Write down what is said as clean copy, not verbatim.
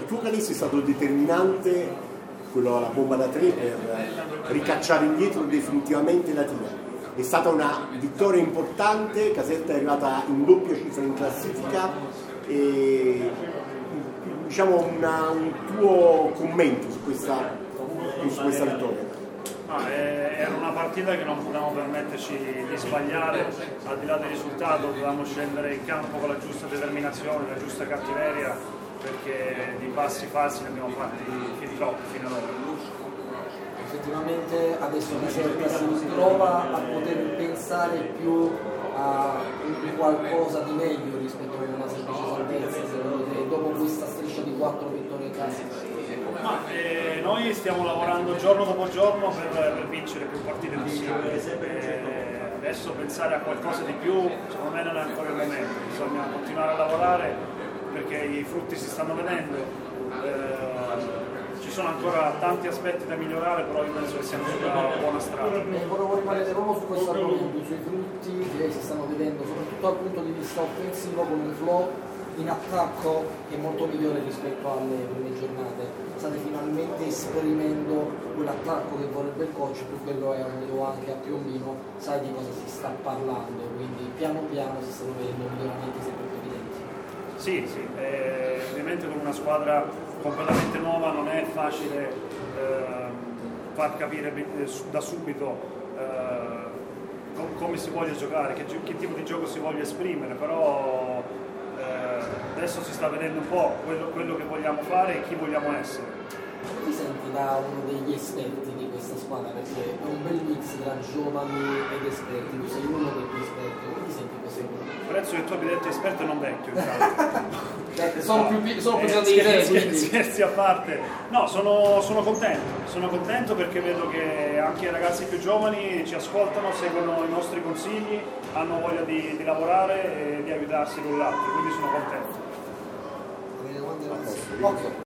tuo canestro è stato determinante, quello alla bomba da 3, per ricacciare indietro definitivamente la tira. È stata una vittoria importante, Caserta è arrivata in doppia cifra in classifica e diciamo un tuo commento su questa vittoria. Era una partita che non potevamo permetterci di sbagliare, al di là del risultato dovevamo scendere in campo con la giusta determinazione, la giusta cattiveria, perché di passi falsi ne abbiamo fatti fin troppi fino ad ora. Effettivamente adesso Caserta si trova a poter pensare più a qualcosa di meglio rispetto a una semplice salvezza, secondo te, dopo questa striscia di 4 vittorie in casa? Noi stiamo lavorando giorno dopo giorno per vincere più partite possibili. Adesso pensare a qualcosa di più secondo me non è ancora il momento, bisogna continuare a lavorare perché i frutti si stanno vedendo. Ci sono ancora tanti aspetti da migliorare, però io penso che siamo sulla buona strada. Volevo rimanere proprio su questo argomento, sui frutti che si stanno vedendo, soprattutto dal punto di vista offensivo, con un flow in attacco che è molto migliore rispetto alle prime giornate. State finalmente esprimendo quell'attacco che vorrebbe il coach, più quello è o anche a Piombino, sai di cosa si sta parlando, quindi piano piano si stanno vedendo miglioramenti sempre più evidenti. Sì, ovviamente con una squadra completamente nuova non è facile far capire da subito come si voglia giocare, che tipo di gioco si voglia esprimere, però adesso si sta vedendo un po' quello che vogliamo fare e chi vogliamo essere. Come ti senti da uno degli esperti di questa squadra? Perché è un bel mix tra giovani ed esperti, tu sei uno degli esperti, come ti senti questo? Penso che tu abbia detto esperto e non vecchio, intanto. Sono più grandi di te, quindi. Scherzi a parte, no, sono contento perché vedo che anche i ragazzi più giovani ci ascoltano, seguono i nostri consigli, hanno voglia di lavorare e di aiutarsi l'un l'altro, quindi sono contento. Ok.